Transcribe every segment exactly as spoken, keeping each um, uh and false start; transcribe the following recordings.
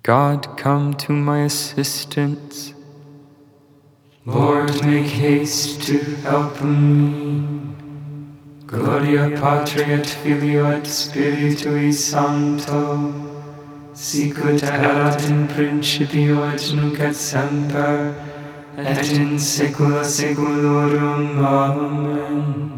God, come to my assistance. Lord, make haste to help me. Gloria Patri et Filio et Spiritui Sancto, sicut erat in principio et nunc et semper, et in saecula saeculorum. Amen.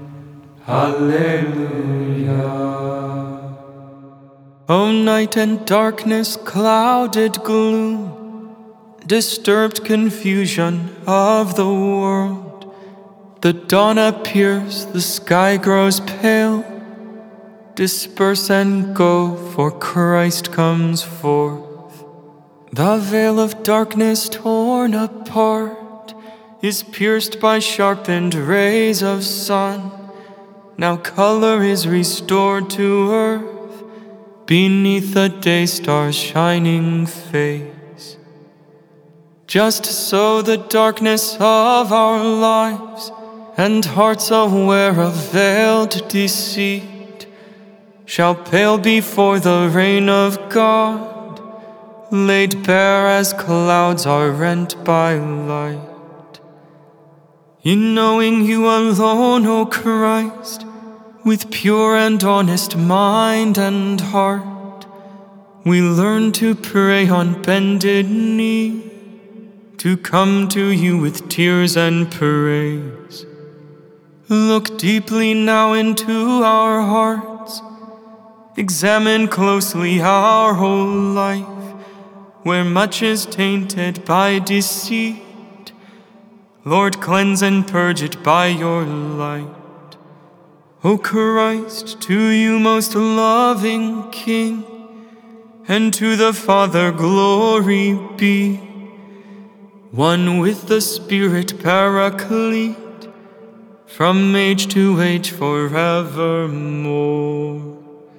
Alleluia. O night and darkness, clouded gloom, disturbed confusion of the world. The dawn appears, the sky grows pale. Disperse and go, for Christ comes forth. The veil of darkness torn apart is pierced by sharpened rays of sun. Now color is restored to earth beneath the day star's shining face. Just so the darkness of our lives and hearts aware of veiled deceit shall pale before the reign of God, laid bare as clouds are rent by light. In knowing you alone, O Christ, with pure and honest mind and heart, we learn to pray on bended knee, to come to you with tears and praise. Look deeply now into our hearts. Examine closely our whole life, where much is tainted by deceit. Lord, cleanse and purge it by your light. O Christ, to you most loving King, and to the Father glory be, one with the Spirit Paraclete, from age to age forevermore.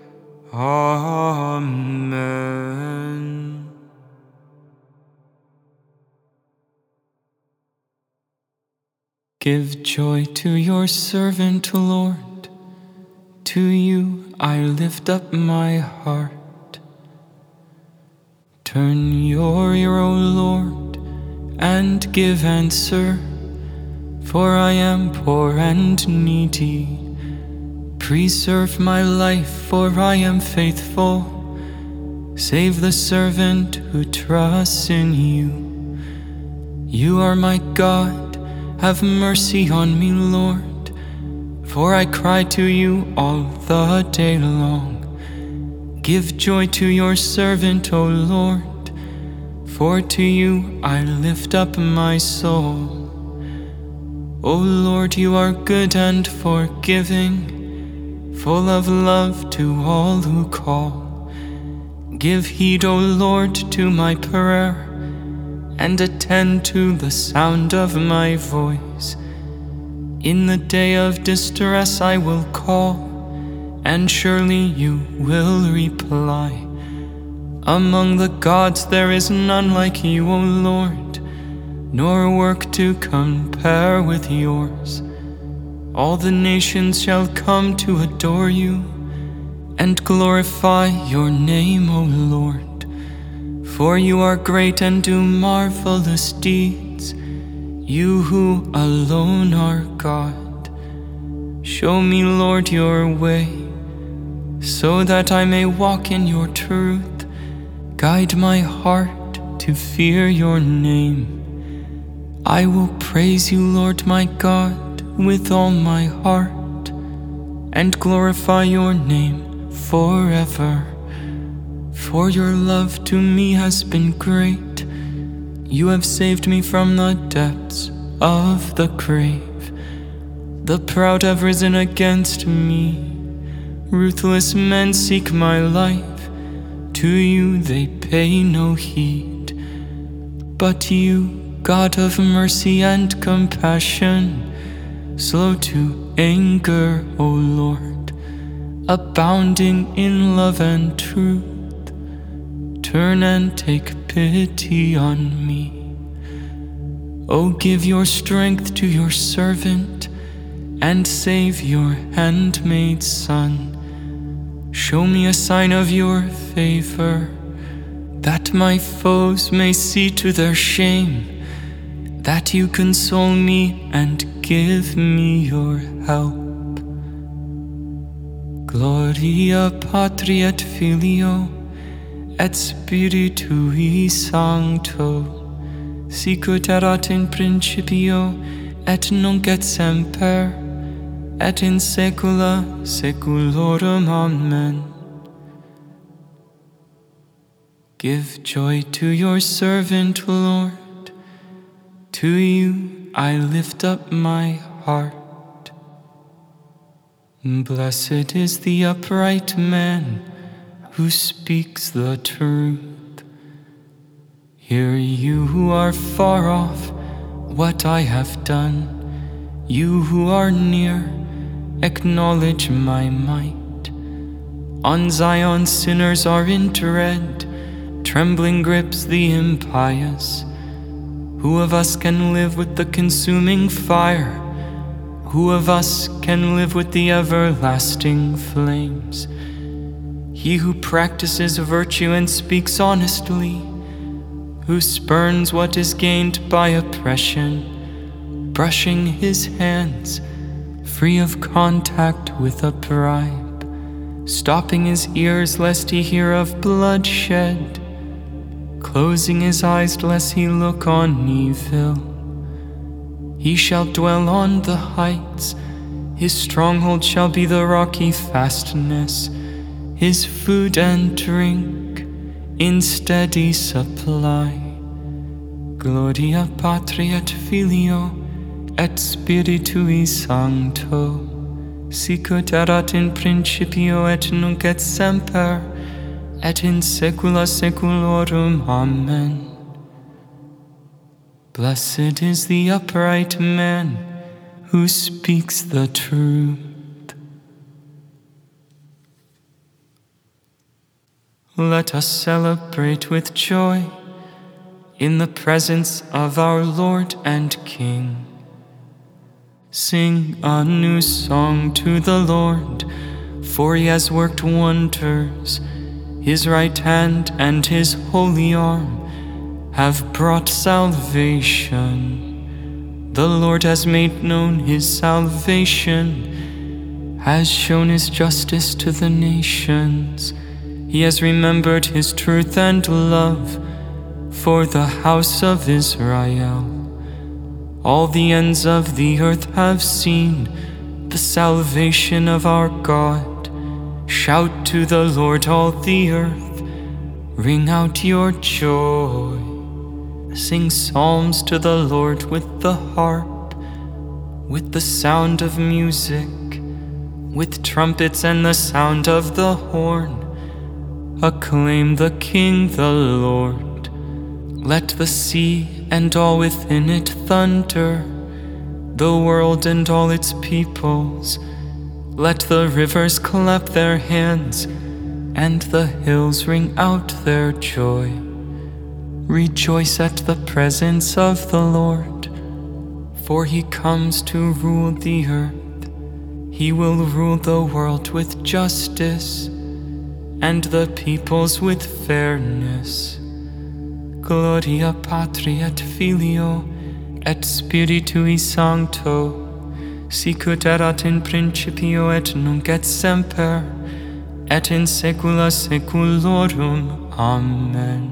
Amen. Give joy to your servant, Lord. To you I lift up my heart. Turn your ear, O Lord, and give answer. For I am poor and needy. Preserve my life, for I am faithful. Save the servant who trusts in you. You are my God, have mercy on me, Lord. For I cry to you all the day long. Give joy to your servant, O Lord, for to you I lift up my soul. O Lord, you are good and forgiving, full of love to all who call. Give heed, O Lord, to my prayer, and attend to the sound of my voice. In the day of distress I will call, and surely you will reply. Among the gods there is none like you, O Lord, nor work to compare with yours. All the nations shall come to adore you and glorify your name, O Lord. For you are great and do marvelous deeds, you who alone are God. Show me, Lord, your way, so that I may walk in your truth. Guide my heart to fear your name. I will praise you, Lord my God, with all my heart, and glorify your name forever. For your love to me has been great. You have saved me from the depths of the grave. The proud have risen against me. Ruthless men seek my life. To you they pay no heed. But you, God of mercy and compassion, slow to anger, O Lord, abounding in love and truth, turn and take pity on me. O give your strength to your servant, and save your handmaid's son. Show me a sign of your favor, that my foes may see to their shame, that you console me and give me your help. Gloria Patri et Filio et Spiritui Sancto, sicut erat in principio et nunc et semper et in saecula saeculorum. Amen. Give joy to your servant, Lord. To you I lift up my heart. Blessed is the upright man who speaks the truth. Hear you who are far off what I have done. You who are near, acknowledge my might. On Zion sinners are in dread, trembling grips the impious. Who of us can live with the consuming fire? Who of us can live with the everlasting flames? He who practices virtue and speaks honestly, who spurns what is gained by oppression, brushing his hands, free of contact with a bribe, stopping his ears lest he hear of bloodshed, closing his eyes lest he look on evil. He shall dwell on the heights, his stronghold shall be the rocky fastness, his food and drink in steady supply. Gloria Patri et Filio et Spiritui Sancto, sicut erat in principio et nunc et semper et in saecula saeculorum. Amen. Blessed is the upright man who speaks the truth. Let us celebrate with joy in the presence of our Lord and King. Sing a new song to the Lord, for he has worked wonders. His right hand and his holy arm have brought salvation. The Lord has made known his salvation, has shown his justice to the nations. He has remembered his truth and love for the house of Israel. All the ends of the earth have seen the salvation of our God. Shout to the Lord, all the earth, ring out your joy. Sing psalms to the Lord with the harp, with the sound of music, with trumpets and the sound of the horn. Acclaim the King, the Lord. Let the sea and all within it thunder, the world and all its peoples. Let the rivers clap their hands, and the hills ring out their joy. Rejoice at the presence of the Lord, for he comes to rule the earth. He will rule the world with justice, and the peoples with fairness. Gloria Patri et Filio et Spiritui Sancto, sicut erat in principio et nunc et semper et in saecula saeculorum. Amen.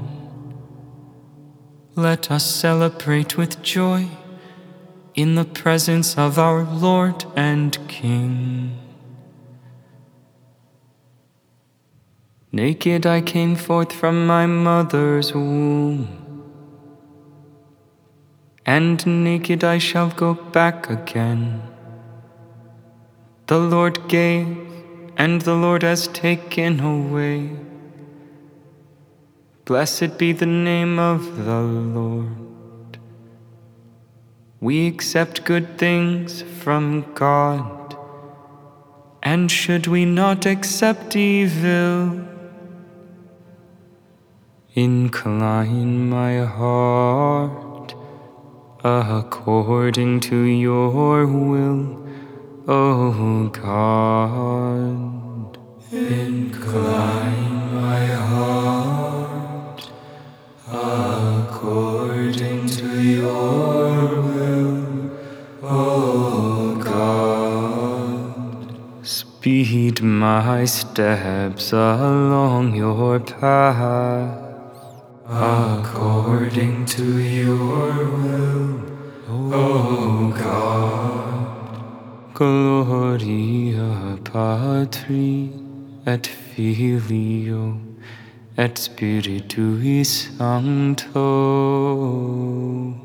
Let us celebrate with joy in the presence of our Lord and King. Naked I came forth from my mother's womb, and naked I shall go back again. The Lord gave, and the Lord has taken away. Blessed be the name of the Lord. We accept good things from God, and should we not accept evil? Incline my heart according to your will, O God. Incline my heart my steps along your path, according to your will, O God. Gloria Patri et Filio et Spiritui Sancto.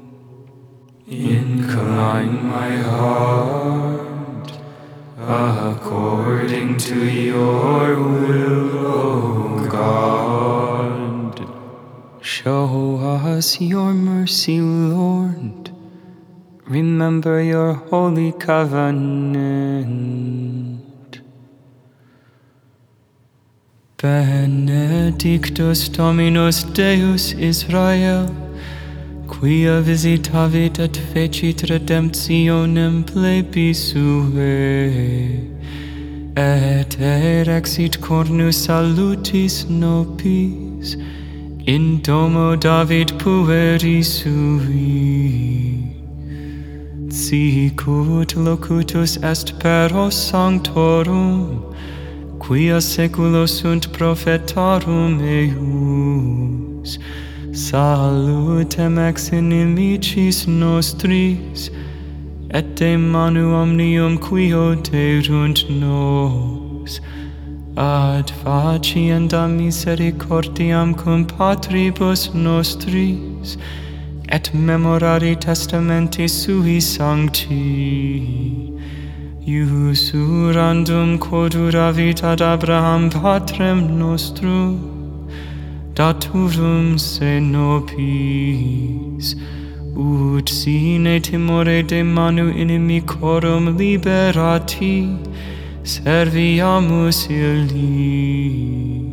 Incline my heart according to your will, O God. Show us your mercy, Lord. Remember your holy covenant. Benedictus Dominus Deus Israel, quia visitavit et fecit redemptionem plebis suae, et erexit cornus salutis nobis in domo David pueri sui. Sicut locutus est per sanctorum, quia seculos sunt prophetarum eius. Salutem ex inimicis nostris, et de manu omnium quio derunt nos, ad facienda misericordiam cum patribus nostris, et memorari testamenti sui sancti, usurandum quodura ad Abraham patrem nostrum, daturum se nobis, ut sine timore de manu inimicorum liberati, serviamus illi.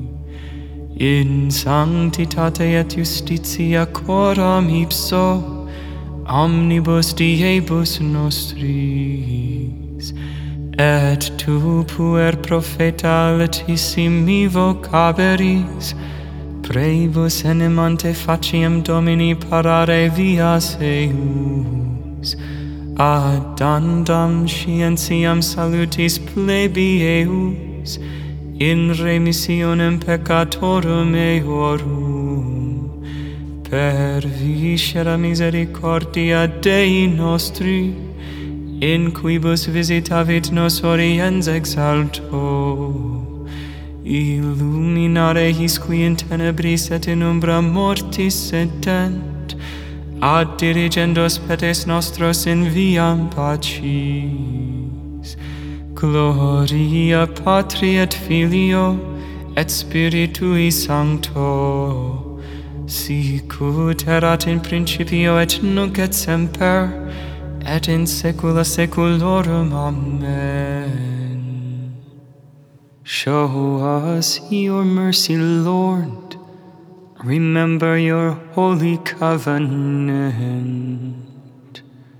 In sanctitate et justitia coram ipso, omnibus diebus nostris, et tu puer propheta latissimi vocaberis, Prebus enemante faciem Domini parare vias eius, addandam scientiam salutis plebi eius, in remissionem peccatorum eorum, per viscera misericordia Dei nostri, in quibus visitavit nos oriens exalto, illuminare his qui in tenebris et in umbra mortis sedennt, ad dirigendos petes nostros in viam pacis. Gloria Patri et Filio et Spiritui Sancto, sicut erat in principio et nunc et semper, et in saecula saeculorum. Amen. Show us your mercy, Lord. Remember your holy covenant.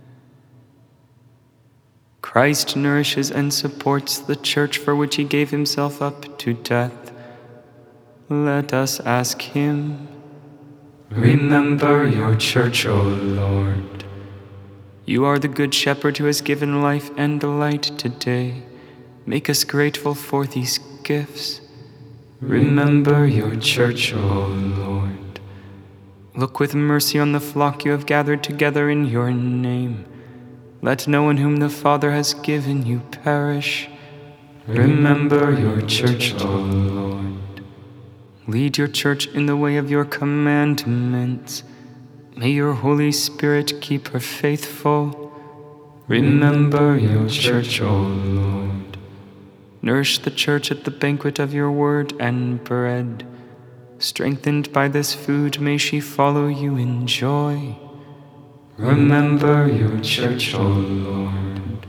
Christ nourishes and supports the church for which he gave himself up to death. Let us ask him. Remember your church, O Lord. You are the good shepherd who has given life and light today. Make us grateful for these gifts. Remember your church, O Lord. Look with mercy on the flock you have gathered together in your name. Let no one whom the Father has given you perish. Remember your church, O Lord. Lead your church in the way of your commandments. May your Holy Spirit keep her faithful. Remember your church, O Lord. Nourish the church at the banquet of your word and bread. Strengthened by this food, may she follow you in joy. Remember your church, O Lord.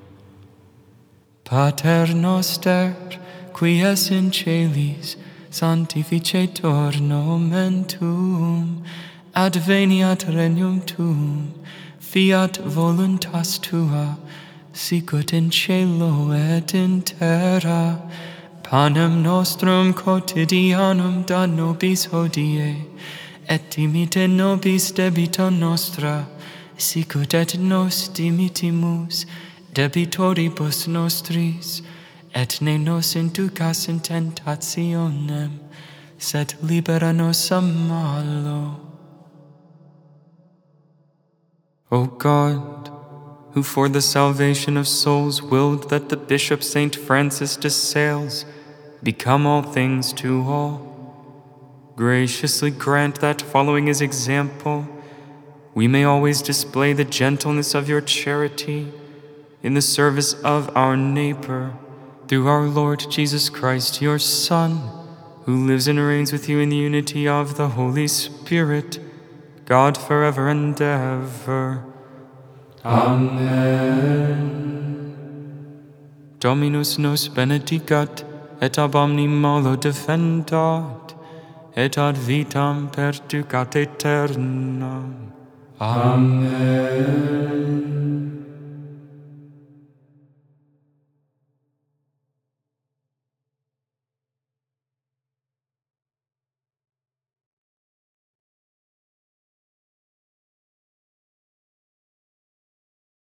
Pater noster, qui es in celis, sanctificetur nomen tuum, adveniat regnum tuum, fiat voluntas tua, sicut in cielo et in terra. Panem nostrum quotidianum da nobis hodie, et dimite nobis debita nostra, sicut et nos dimittimus debitoribus nostris, et ne nos inducas in tentationem, sed libera nos a malo. O God, who for the salvation of souls willed that the Bishop Saint Francis de Sales become all things to all, graciously grant that, following his example, we may always display the gentleness of your charity in the service of our neighbor, through our Lord Jesus Christ, your Son, who lives and reigns with you in the unity of the Holy Spirit, God forever and ever. Amen. Dominus nos benedicat, et ab omni malo defendat, et ad vitam perducat aeternam. Amen.